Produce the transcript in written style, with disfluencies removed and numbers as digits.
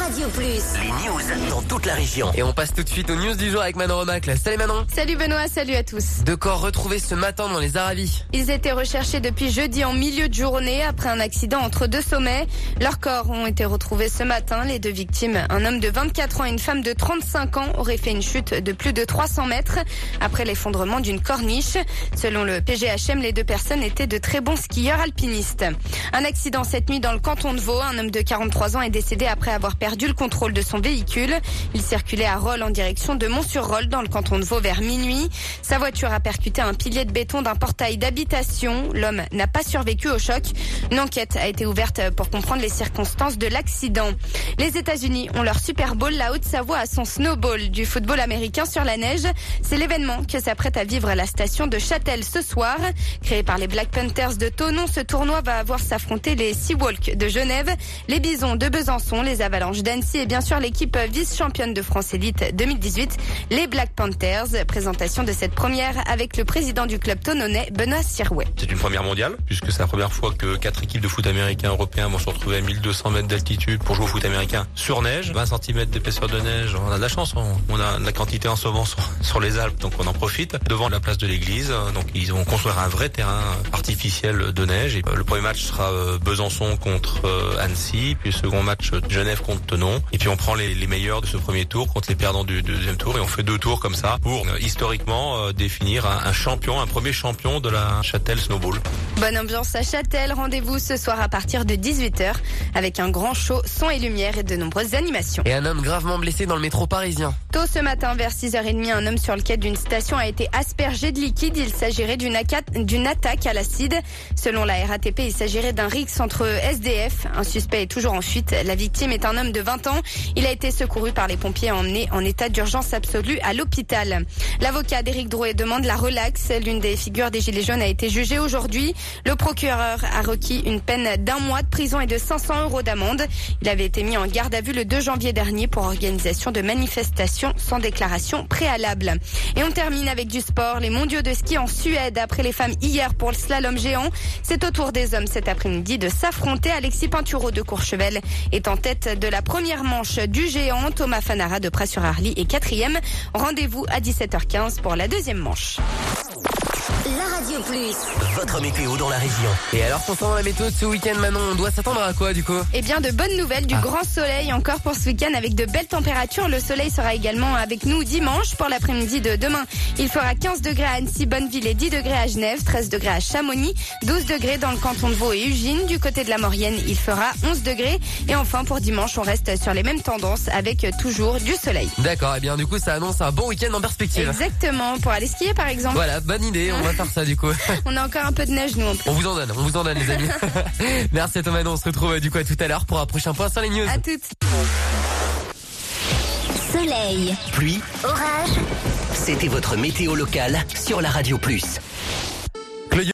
Radio Plus. Les news dans toute la région. Et on passe tout de suite aux news du jour avec Manon Remacle. Salut Manon. Salut Benoît, salut à tous. 2 corps retrouvés ce matin dans les Aravis. Ils étaient recherchés depuis jeudi en milieu de journée après un accident entre 2 sommets. Leurs corps ont été retrouvés ce matin. Les 2 victimes, un homme de 24 ans et une femme de 35 ans, auraient fait une chute de plus de 300 mètres après l'effondrement d'une corniche. Selon le PGHM, les 2 personnes étaient de très bons skieurs alpinistes. Un accident cette nuit dans le canton de Vaud. Un homme de 43 ans est décédé après avoir perdu le contrôle de son véhicule. Il circulait à Rolle en direction de Mont-sur-Rolle dans le canton de Vaud vers minuit. Sa voiture a percuté un pilier de béton d'un portail d'habitation. L'homme n'a pas survécu au choc. Une enquête a été ouverte pour comprendre les circonstances de l'accident. Les États-Unis ont leur Super Bowl. La Haute-Savoie a son Snowball, du football américain sur la neige. C'est l'événement que s'apprête à vivre la station de Châtel ce soir. Créé par les Black Panthers de Thonon, ce tournoi va avoir s'affronter les Seahawks de Genève, les Bisons de Besançon, les Avalanches d'Annecy et bien sûr l'équipe vice-championne de France Élite 2018, les Black Panthers. Présentation de cette première avec le président du club thononnais, Benoît Sirouet. C'est une première mondiale, puisque c'est la première fois que 4 équipes de foot américain européens vont se retrouver à 1200 mètres d'altitude pour jouer au foot américain sur neige. 20 cm d'épaisseur de neige, on a de la chance, on a de la quantité en ce moment sur les Alpes, donc on en profite. Devant la place de l'église, donc ils vont construire un vrai terrain artificiel de neige. Et le premier match sera Besançon contre Annecy, puis le second match Genève contre Thonon. Et puis on prend les meilleurs de ce premier tour contre les perdants du deuxième tour et on fait 2 tours comme ça pour historiquement définir un champion, un premier champion de la Châtel Snowball. Bonne ambiance à Châtel. Rendez-vous ce soir à partir de 18h avec un grand show, son et lumière et de nombreuses animations. Et un homme gravement blessé dans le métro parisien. Tôt ce matin, vers 6h30, un homme sur le quai d'une station a été aspergé de liquide. Il s'agirait d'une attaque à l'acide. Selon la RATP, il s'agirait d'un rixe entre SDF. Un suspect est toujours en fuite. La victime est un homme de 20 ans. Il a été secouru par les pompiers et emmené en état d'urgence absolue à l'hôpital. L'avocat d'Éric Drouet demande la relaxe. L'une des figures des Gilets jaunes a été jugée aujourd'hui. Le procureur a requis une peine d'1 mois de prison et de 500 € d'amende. Il avait été mis en garde à vue le 2 janvier dernier pour organisation de manifestations sans déclaration préalable. Et on termine avec du sport. Les mondiaux de ski en Suède après les femmes hier pour le slalom géant. C'est au tour des hommes cet après-midi de s'affronter. Alexis Pinturo de Courchevel est en tête de la première manche du géant. Thomas Fanara de Pras-sur-Arly est 4e. Rendez-vous à 17h15 pour la deuxième manche. La Radio Plus. Votre météo dans la région. Et alors concernant la météo de ce week-end Manon, on doit s'attendre à quoi du coup? Eh bien de bonnes nouvelles, du grand soleil encore pour ce week-end avec de belles températures. Le soleil sera également avec nous dimanche pour l'après-midi de demain. Il fera 15 degrés à Annecy, Bonneville et 10 degrés à Genève, 13 degrés à Chamonix, 12 degrés dans le canton de Vaud et Ugine. Du côté de la Maurienne, il fera 11 degrés. Et enfin pour dimanche, on reste sur les mêmes tendances avec toujours du soleil. D'accord, et bien du coup ça annonce un bon week-end en perspective. Exactement, pour aller skier par exemple. Voilà, bonne idée, on va faire ça du coup. On a encore un peu de neige nous en plus. On vous en donne les amis. Merci à toi Manon, on se retrouve du coup à tout à l'heure pour un prochain point sur les news. À toutes. Soleil, Pluie, orage. c'était votre météo locale sur la Radio Plus.